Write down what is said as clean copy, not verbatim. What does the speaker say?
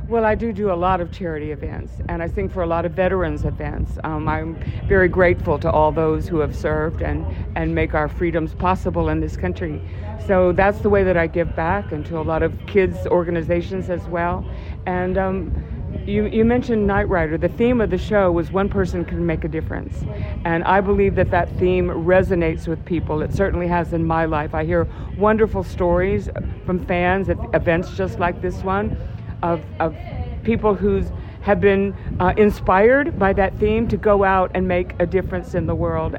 Well, I do a lot of charity events, and I sing for a lot of veterans events. I'm very grateful to all those who have served and make our freedoms possible in this country. So that's the way that I give back, and to a lot of kids' organizations as well. And you mentioned Night Rider. The theme of the show was one person can make a difference. And I believe that that theme resonates with people. It certainly has in my life. I hear wonderful stories from fans at events just like this one, of people who have been inspired by that theme to go out and make a difference in the world.